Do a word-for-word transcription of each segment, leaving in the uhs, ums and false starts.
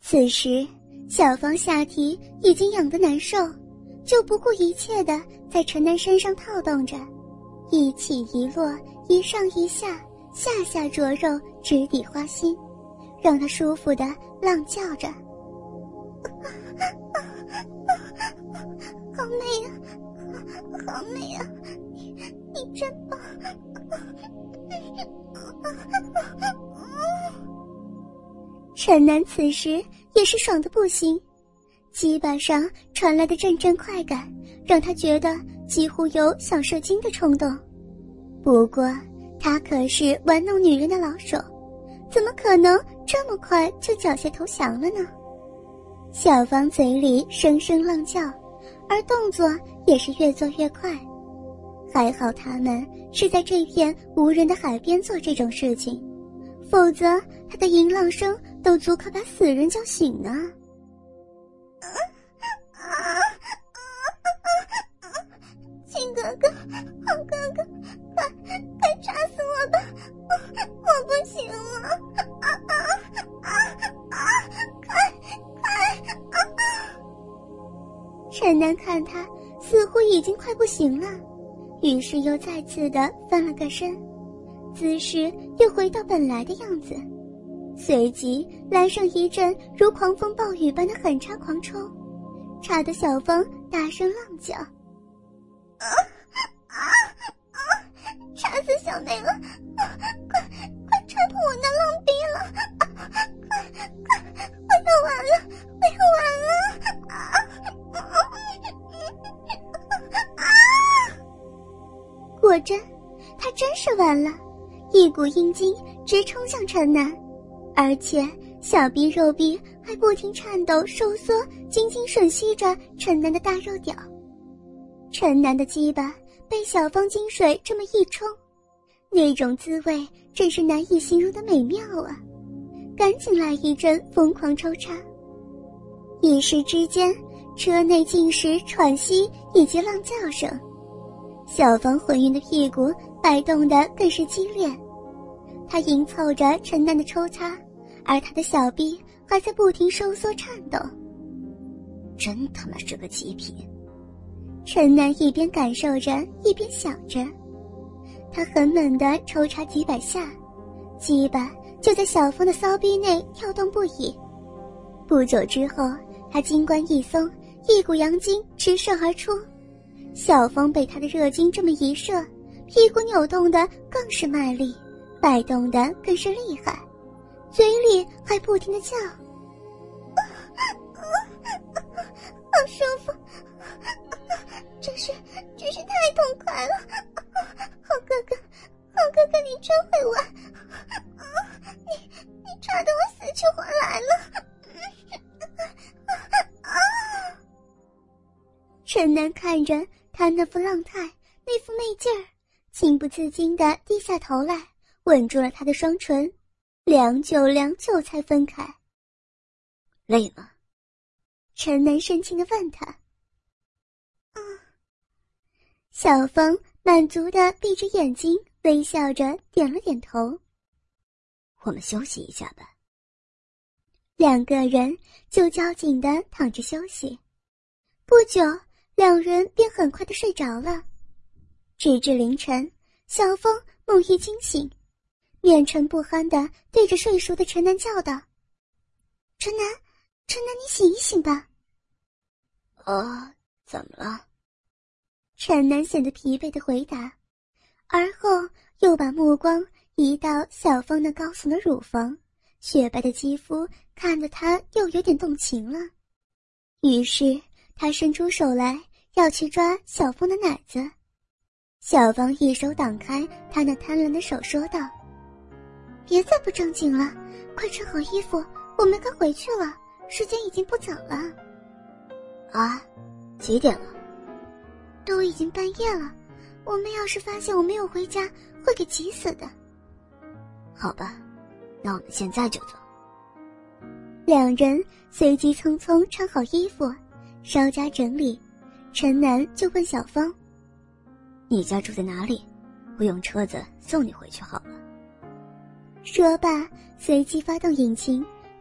此时小芳下体已经痒得难受，就不顾一切地在陈楠身上套动着，一起一落，一上一下，下下着肉，直抵花心，让他舒服地浪叫着：好美啊，好美啊，你你真棒！陈楠此时也是爽得不行，鸡巴上传来的阵阵快感让他觉得几乎有想射精的冲动。不过他可是玩弄女人的老手，怎么可能这么快就缴械投降了呢？小芳嘴里声声浪叫，而动作也是越做越快。还好他们是在这片无人的海边做这种事情，否则他的淫浪声都足可把死人叫醒呢。亲哥哥，好哥哥，快快插死我吧，我我不行了，啊啊啊啊！快快啊！陈楠看他似乎已经快不行了，于是又再次的翻了个身，姿势又回到本来的样子，随即来上一阵如狂风暴雨般的狠插狂抽，插得小芳大声浪叫：啊啊啊！插死小妹了！啊、快快插破我那浪逼了！啊、快快，我要完了，我要完了！啊啊啊！果真，他真是完了，一股阴茎直冲向陈楠，而且小臂肉臂还不停颤抖收缩，紧紧吮吸着陈楠的大肉屌。陈楠的鸡巴被小芳精水这么一冲，那种滋味真是难以形容的美妙啊！赶紧来一阵疯狂抽插。一时之间，车内尽是喘息以及浪叫声，小芳浑圆的屁股摆动得更是激烈，她迎凑着陈楠的抽插，而她的小臂还在不停收缩颤抖。真他妈是个极品！陈楠一边感受着，一边想着。他狠猛地抽插几百下，鸡巴就在小芳的骚逼内跳动不已。不久之后，他金冠一松，一股阳精直射而出。小芳被他的热精这么一射，屁股扭动得更是卖力，摆动得更是厉害，嘴里还不停地叫：好舒服，真是真是太痛快了！好哥哥，好哥哥，你真会玩！你你插得我死去活来了！陈楠看着他那副浪态，那副媚劲儿，情不自禁地低下头来，吻住了他的双唇，良久良久才分开。累吗？陈楠深情地问他。嗯。小芳满足地闭着眼睛，微笑着点了点头。我们休息一下吧。两个人就交紧地躺着休息，不久两人便很快地睡着了。直至凌晨，小芳猛一惊醒，面沉不酣地对着睡熟的陈楠叫道：陈楠，陈楠，你醒一醒吧。 啊，怎么了？ 陈楠显得疲惫地回答，而后又把目光移到小芳那高耸的乳房，雪白的肌肤看得他又有点动情了。于是他伸出手来要去抓小芳的奶子，小芳一手挡开他那贪婪的手，说道：别再不正经了，快穿好衣服，我们该回去了，时间已经不早了。 啊，几点了？ 都已经半夜了，我们要是发现我没有回家，会给急死的。 好吧，那我们现在就走。 两人随即匆匆穿好衣服，稍加整理，陈楠就问小芳： 你家住在哪里？我用车子送你回去好了。 说罢，随即发动引擎，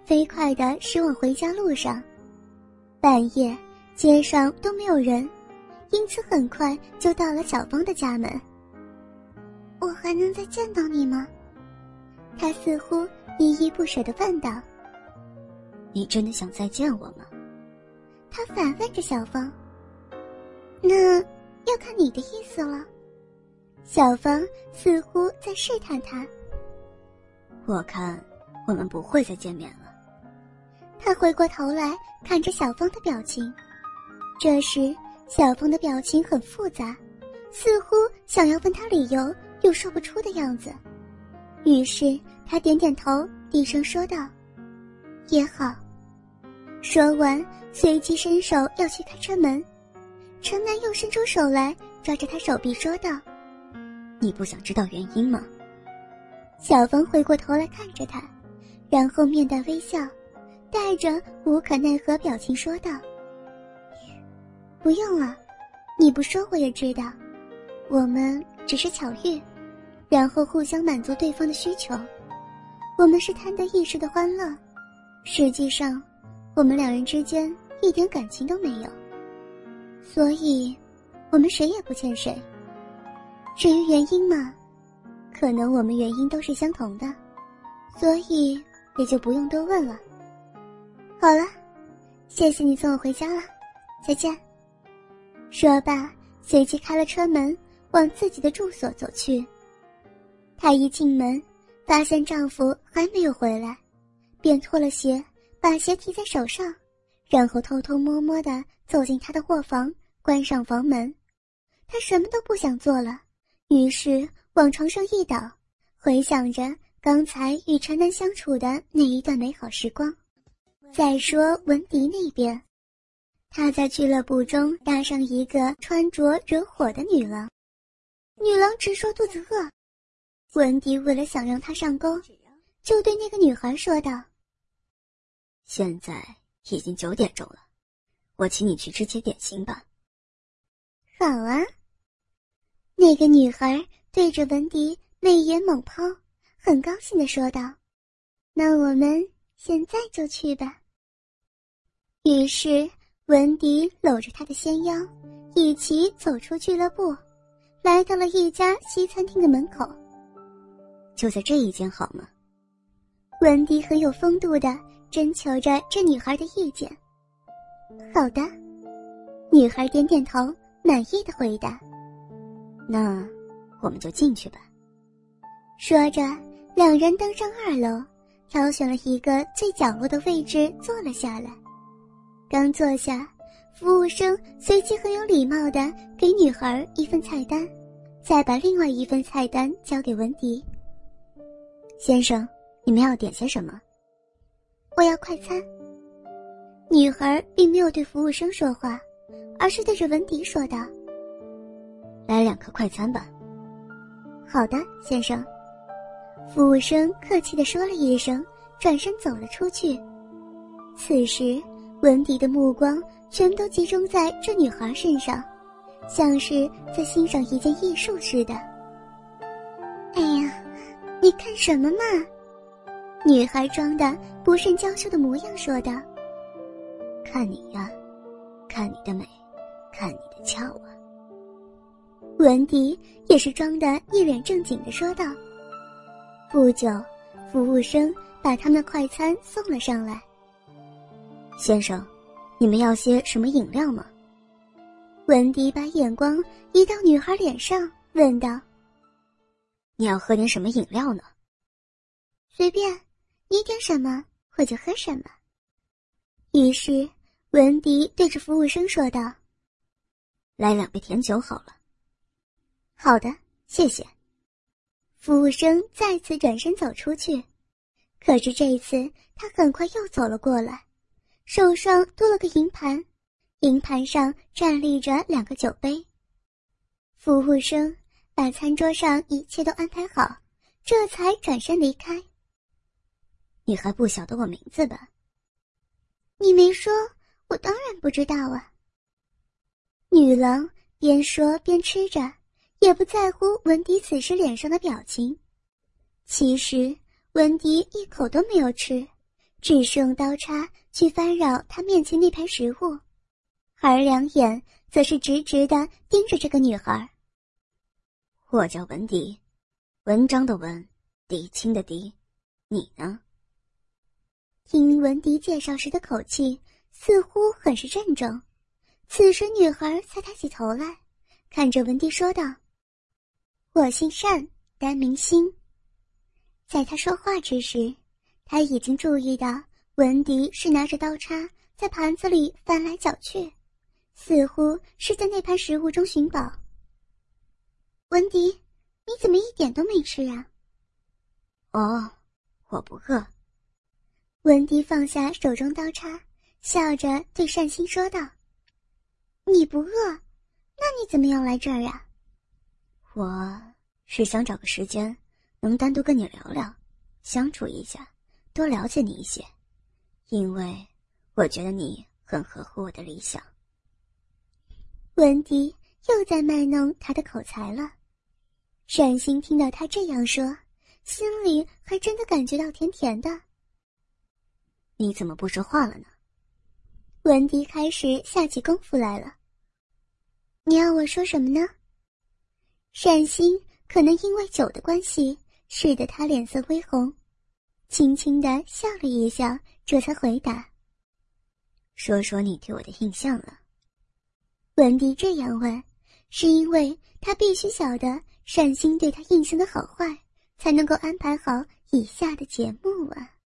飞快地驶往回家路上。半夜街上都没有人，因此很快就到了小芳的家门。我还能再见到你吗？他似乎依依不舍地问道。 你真的想再见我吗？ 他反问着小芳。那要看你的意思了。小芳似乎在试探他。 我看我们不会再见面了。 他回过头来看着小芳的表情，这时小芳的表情很复杂，似乎想要问他理由又说不出的样子。于是他点点头，低声说道：也好。说完随即伸手要去开车门，陈楠又伸出手来抓着他手臂说道： 你不想知道原因吗？ 小芳回过头来看着他，然后面带微笑，带着无可奈何表情说道：不用了，你不说我也知道，我们只是巧遇，然后互相满足对方的需求，我们是贪得一时的欢乐，实际上我们两人之间一点感情都没有，所以我们谁也不欠谁。至于原因嘛，可能我们原因都是相同的，所以也就不用多问了。好了，谢谢你送我回家了，再见。说罢随即开了车门往自己的住所走去。她一进门发现丈夫还没有回来，便脱了鞋，把鞋提在手上，然后偷偷摸摸地走进他的卧房，关上房门。她什么都不想做了，于是往床上一倒，回想着刚才与陈楠相处的那一段美好时光。再说文迪那边，他在俱乐部中搭上一个穿着惹火的女郎，女郎直说肚子饿。文迪为了想让她上钩，就对那个女孩说道： 现在已经九点钟了，我请你去吃些点心吧。 好啊。那个女孩对着文迪媚眼猛抛，很高兴地说道：那我们现在就去吧。于是文迪搂着她的纤腰，一起走出俱乐部，来到了一家西餐厅的门口。 就在这一间好吗？ 文迪很有风度地征求着这女孩的意见。好的。女孩点点头，满意的回答。 那我们就进去吧。 说着两人登上二楼，挑选了一个最角落的位置坐了下来。刚坐下，服务生随即很有礼貌地给女孩一份菜单，再把另外一份菜单交给文迪。 先生，你们要点些什么？ 我要快餐。女孩并没有对服务生说话，而是对着文迪说道： 来两颗快餐吧。 好的，先生。服务生客气地说了一声，转身走了出去。此时文迪的目光全都集中在这女孩身上，像是在欣赏一件艺术似的。哎呀，你看什么嘛？女孩装的不甚娇羞的模样说道： 看你呀，看你的美，看你的俏啊。 文迪也是装得一脸正经地说道。不久，服务生把他们的快餐送了上来。 先生，你们要些什么饮料吗？ 文迪把眼光移到女孩脸上，问道： 你要喝点什么饮料呢？ 随便，你点什么我就喝什么。于是文迪对着服务生说道： 来两杯甜酒好了。 好的，谢谢。服务生再次转身走出去，可是这一次他很快又走了过来，手上多了个银盘，银盘上站立着两个酒杯。服务生把餐桌上一切都安排好，这才转身离开。 你还不晓得我名字吧？ 你没说，我当然不知道啊。女郎边说边吃着，也不在乎文迪此时脸上的表情。其实文迪一口都没有吃， 只是用刀叉去翻扰他面前那盘食物，而两眼则是直直地盯着这个女孩。 我叫文迪，文章的文，狄青的狄，你呢？ 听文迪介绍时的口气似乎很是郑重，此时女孩才抬起头来，看着文迪说道：我姓单，单名心。在他说话之时，他已经注意到文迪是拿着刀叉在盘子里翻来搅去，似乎是在那盘食物中寻宝。文迪，你怎么一点都没吃啊？ 哦，我不饿。 文迪放下手中刀叉，笑着对单心说道：你不饿，那你怎么要来这儿啊？ 我是想找个时间能单独跟你聊聊，相处一下，多了解你一些，因为我觉得你很合乎我的理想。 文迪又在卖弄他的口才了。单心听到他这样说，心里还真的感觉到甜甜的。 你怎么不说话了呢？ 文迪开始下起功夫来了。你要我说什么呢？单心可能因为酒的关系，使得他脸色微红，轻轻地笑了一笑，这才回答： 说说你对我的印象了。 文迪这样问，是因为他必须晓得单心对他印象的好坏，才能够安排好以下的节目啊。